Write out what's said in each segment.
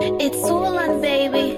It's Swollen, baby.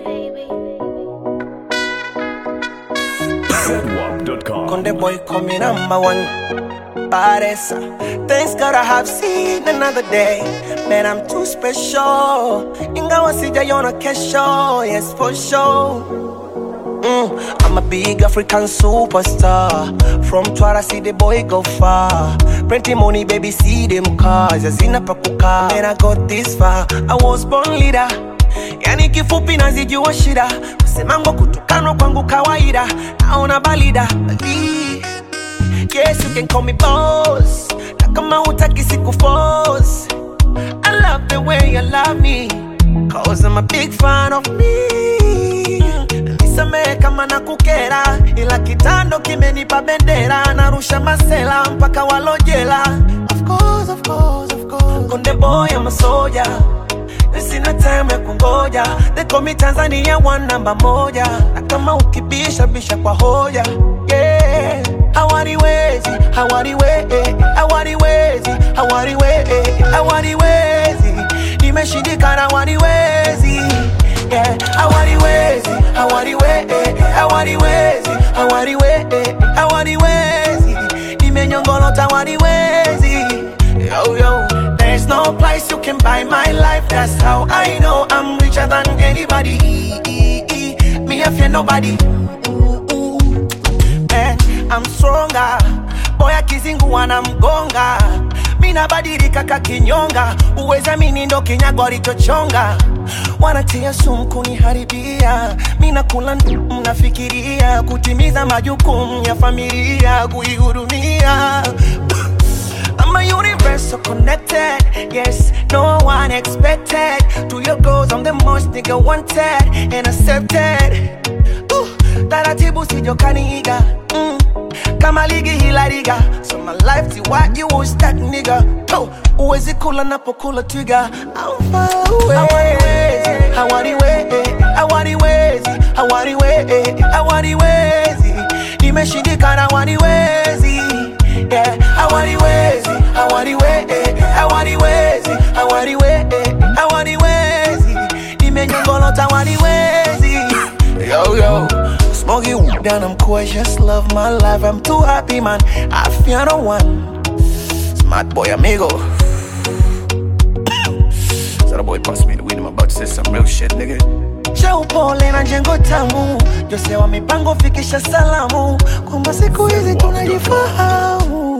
Zedwap.com. Conde boy call me number one. Paresa. Thanks God I have seen another day. Man, I'm too special. Ingawa sijaiona kesho. Yes, for sure. I'm a big African superstar. From Twara, see the boy go far. Plenty money, baby, see them cars. Yazina pakuka. Man, I got this far. I was born leader. Yani kifupi nazijua shida. Kusemango kutukano kwangu kawaida. Naona balida. Yes, you can call me boss. Na kama hutaki siku force. I love the way you love me. Cause I'm a big fan of me. Nisamehe kama nakukera. Ila kitando kimenipa bendera. Narusha masela mpaka walojela. Of course, of course, of course. Konde boy, I'm a soldier. Sina time ya kungoja. They call me Tanzania one number moja. Na kama ukibisha bisha kwa hoja. Yeah. Hawaniwezi, hawaniwezi, hawaniwezi, hawaniwezi, hawaniwezi. Nimeshindikana hawaniwezi. Yeah. Hawaniwezi, hawaniwezi, hawaniwezi, hawaniwezi, hawaniwezi. Nimenyongolota hawaniwezi. Yo, yo. There's no place you can buy my life. That's how I know I'm richer than anybody. Me, I fear nobody. Man, I'm stronger. Boy, akizingu wanamgonga. Mina badilika kakinyonga. Uweza mini ndo kinyago alichochonga. Wanatia sumu kuniharibia. Mina kula mnafikiria. Kutimiza majukumu ya familia. Kuihudumia. I'm a universal connected. Yes, no one expected. To your goals, I'm the most nigga wanted and accepted. Taratibu sijokaniiga. Kama ligi hila liga. So my life ti what you was that nigga. Uwezi kula napokula twiga. I'm far away. Hawaniwezi, hawaniwezi, hawaniwezi, hawaniwezi. Nimeshindikana hawaniwezi. Yeah, hawaniwezi, hawaniwezi, hawaniwezi, hawaniwezi, hawaniwezi. Nimenyongolota hawaniwezi. Yo, yo. Smoky weed and I'm cool, I just love my life. I'm too happy, man. I fear no one. Smart boy, amigo. So the boy passed me the weed, I'm about to say some real shit, nigga. Cheupole na jengo tamu. Jose wa mipango fikisha salamu. Kwamba siku hizi tunajifahamu.